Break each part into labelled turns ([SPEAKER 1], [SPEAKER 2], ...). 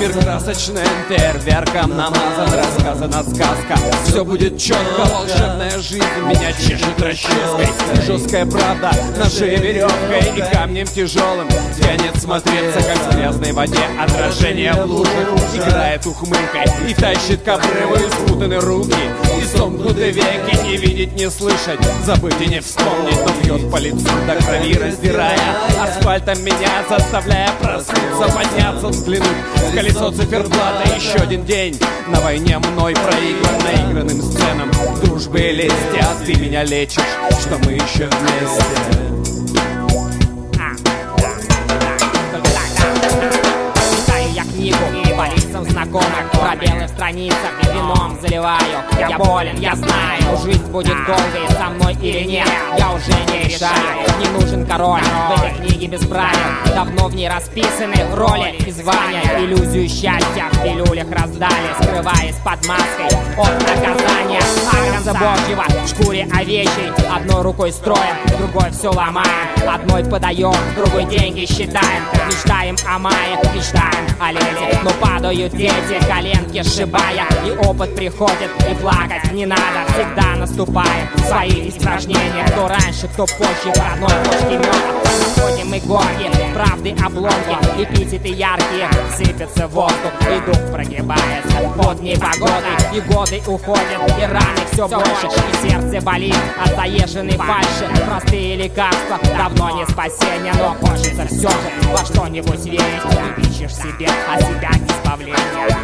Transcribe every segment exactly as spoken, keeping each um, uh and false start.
[SPEAKER 1] Мир красочный, фейерверком намазан, рассказана сказка. Все будет четко, волшебная жизнь меня чешет расческой. Жесткая правда на шее веревкой и камнем тяжелым тянет смотреться, как в грязной воде отражение в луже. Играет ухмылкой и тащит к обрыву, и спутаны руки, и сомкнуты веки. Не видеть, не слышать, забыть и не вспомнить, но бьет по лицу до крови, раздирая асфальтом меня, заставляя проснуться, подняться, взглянуть в колесо циферблата. Еще один день на войне мной проигран наигранным сценам дружбы и лести, а ты меня лечишь, что мы еще вместе.
[SPEAKER 2] И по лицам знакомых, пробелы в страницах вином заливаю. Я болен, я знаю, жизнь будет долгой со мной или нет, я уже не решаю. Не нужен король в этой книге без правил, давно в ней расписаны роли и звания. Иллюзию счастья в пилюлях раздали, скрываясь под маской от наказания. Агнца Божьего в шкуре овечьей, одной рукой строим, другой все ломаем. Одной подаем, другой деньги считаем. Мечтаем о мае, мечтаем о лете, но падают дети, коленки сшибая. И опыт приходит, и плакать не надо. Всегда наступаем свои испражнения. Кто раньше, кто позже, в родной кошке меда. Находим мы горки, правды обломки, эпитеты яркие сыпятся в воздух, и дух прогибается под непогодой. И годы уходят, и раны все больше, и сердце болит от заезженной фальши. Простые лекарства давно не спасение, но хочется все же во что-нибудь верить. Ты ищешь себе, а себя избавление.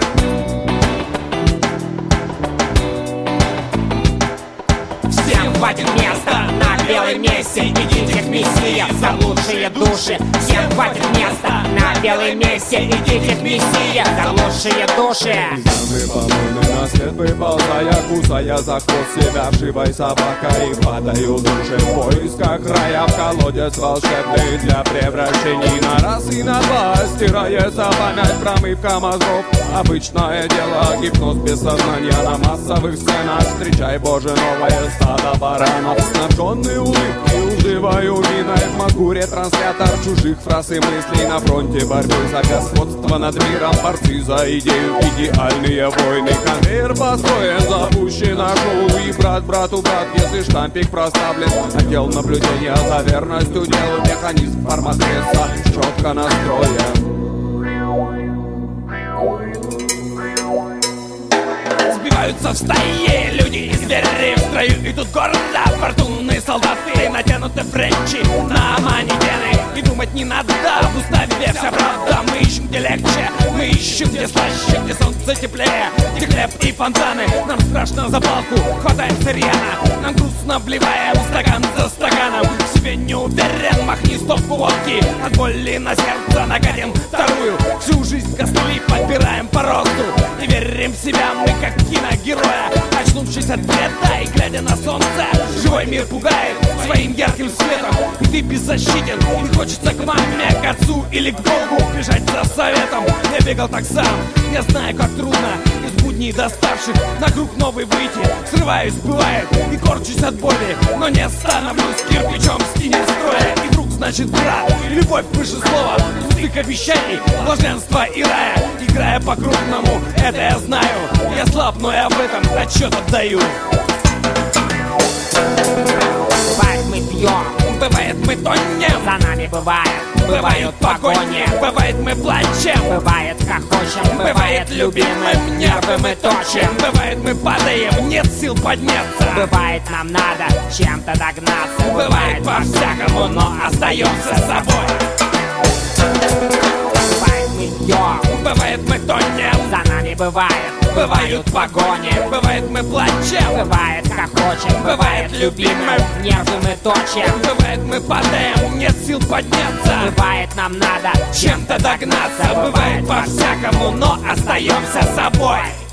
[SPEAKER 2] Всем хватит места на белой мессе, идите к мессии за лучшие души. Всем хватит места на белой мессе, идите к мессии за лучшие души.
[SPEAKER 1] Пьяный помойный на след выползая, кусая за хвост себя вшивой собакой, и падаю души в поисках рая в колодец волшебный для превращений на раз и на два. Стирается память, промывка мозгов, обычное дело, гипноз без сознания на массовых сценах. Встречай, Боже, новое стадо баранов, снабженные улыбки, уживаю вина. Могу ретранслятор чужих фраз и мыслей на фронте борьбы за господство над миром. Борцы за идею, идеальные войны. Конвейер построен, запущено шоу, и брат брату брат, если штампик проставлен. Отдел наблюдения за верностью делу, механизм форматреса четко настроен. Сбиваются в стае люди и звери в строю, и тут гордо фортунные солдаты натянуты френчи на манекены. И думать не надо, в уставе вся правда. Мы ищем, где легче, мы ищем, где слаще, где солнце теплее, где хлеб и фонтаны. Нам страшно за палку, хватается рьяно, нам грустно, вливая стакан за стаканом. В себе не уверен, махни стопку водки, от боли на сердце накатим вторую. Всю жизнь костыли подбираем по росту и верим в себя мы, как киногероя. Очнувшись от бреда и глядя на солнце, живой мир пугает своим ярким светом. И ты беззащитен, и хочется к маме, к отцу или к Богу бежать за советом. Я бегал так сам, я знаю, как трудно из будней доставших на круг новый выйти. Срываюсь, бывает, и корчусь от боли, но не остановлюсь кирпичом в стене строя. И друг значит брат, любовь выше слова, пустых обещаний, блаженства и рая. Играя по-крупному, это я знаю, я слаб, но я в этом отчет отдаю.
[SPEAKER 2] Бывает мы пьем,
[SPEAKER 1] бывает мы тонем,
[SPEAKER 2] за нами бывает,
[SPEAKER 1] бывают погони, бывает мы плачем,
[SPEAKER 2] бывает хохочем,
[SPEAKER 1] бывает любимым нервы мы точим, бывает мы падаем, нет сил подняться,
[SPEAKER 2] бывает нам надо чем-то догнаться,
[SPEAKER 1] бывает по-всякому, но остаемся собой.
[SPEAKER 2] Бывает мы пьем,
[SPEAKER 1] бывает мы тонем,
[SPEAKER 2] за нами бывает,
[SPEAKER 1] бывают погони, бывает мы плачем,
[SPEAKER 2] бывает хохочем,
[SPEAKER 1] бывает любимым
[SPEAKER 2] нервы мы точим,
[SPEAKER 1] бывает мы падаем, нет сил подняться,
[SPEAKER 2] бывает нам надо
[SPEAKER 1] чем-то догнаться, бывает по-всякому, но остаемся собой.